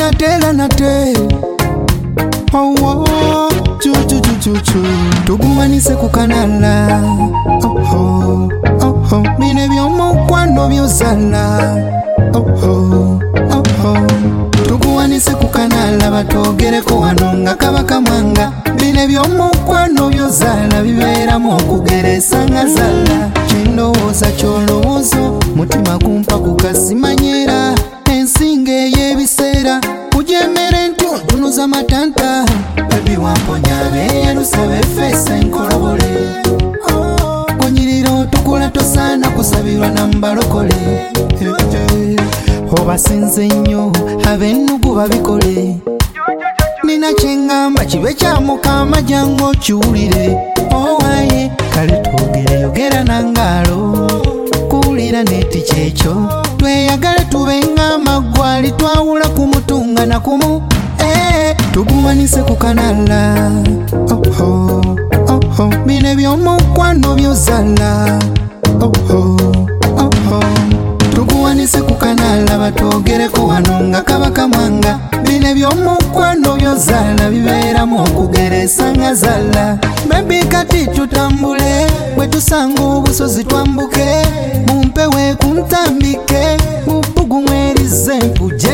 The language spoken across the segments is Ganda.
nate oh oh chu chu chu chu chu tugumanise kukanala oh oh bine byomukwano byozala oh tugumanise kukanala batogereko wano nga kabaka mwanga bine byomukwano byozala bibeeramu okugeresa nga zala kindowooza kyolowoozo mutima kumpa kukasimanyera ensinga ey'ebiseera ujemere ntunuza matanta baby wamponya beeyalusa befeesa enkolobole kunyirira otukula tosaana kusabirwa na mbalokole obasinze nnyo ab'ennugu babikole nina kyengamba kibe kya mukama jangu okiwulire owaye kale twogere yogera nangaalo kuwulira neti kyekyo tweyagale tubenga amagwali twawula ku mutunga na kumu tugumanise kukanala bine byomukwano byozala tugumanise kukanala batwogereko wano nga kabaka mwanga bine byomukwano byozala bibeeramu okugeresa nga zala bebi kati tutambule bwe tusanga obusozi twambuke mumpewe kuntambike mubugu mwerize mpuje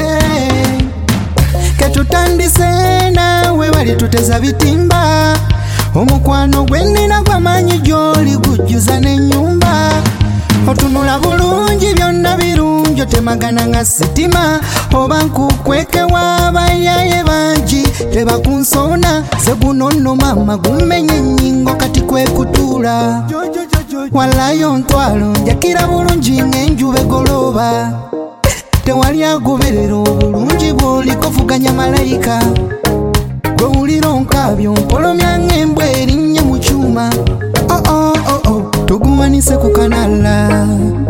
ketutandise nawe bali tuteza bitimba omukwano gwennina gwamanyi gyoli gujjuza n'ennyumba otunula bulungi byonna birungi otemagana nga sitima oba nkukweke w'abayaye bangi tebakunsona ze guno nno mama gumenye ennyingo kati kwekutuula walayo ntwalo njakira bulungi ng'enjuba egoloba tewali agoberera obulungi bw'oliko vuganya malayika gwewulira onkabyo mpolomya ng'embwa erinnya mu kyuma tugumanise kukanala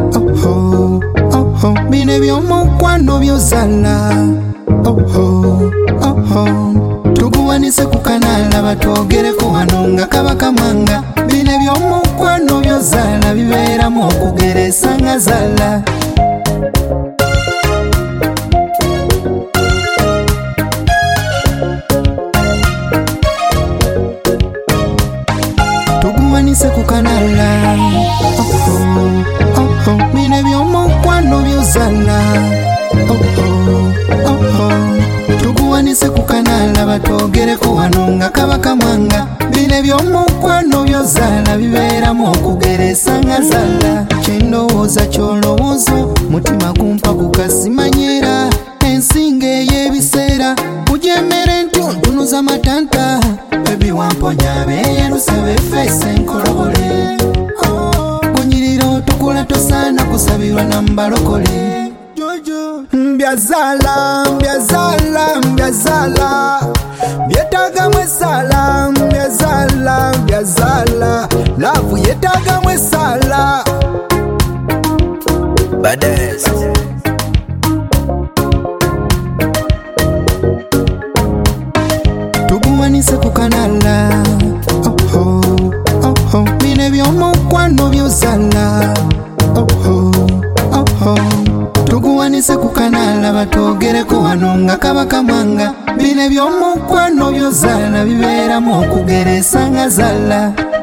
bine byomukwano byozala tugumanise kukanala batwogereko wano nga kabaka mwanga bine byomukwano byozala bibeeramu okugeresa nga zala tugumanise kukanala bine byomukwano byozala tugumanise kukanala batwogereko wano nga kabaka mwanga bine byomukwano byozala bibeeramu okugeresa nga zala kindowooza kyolowoozo mutima kumpa kukasimanyera ensinga ey'ebiseera ujemere ntunuza matanta bebi wamponya beeyalusa befeesa enkolobole kunyirira otukula tosaana kusabirwa na mbalokole mbyazala mbyazala mbyazala byetagamu esala mbyazala mbyazala laavu yetagamu esala Badass tugumanise kukanala bine byomukwano byozala tugumanise kukanala batwogereko wano nga kabaka mwanga bine byomukwano byozala bibeeramu okugeresa nga zala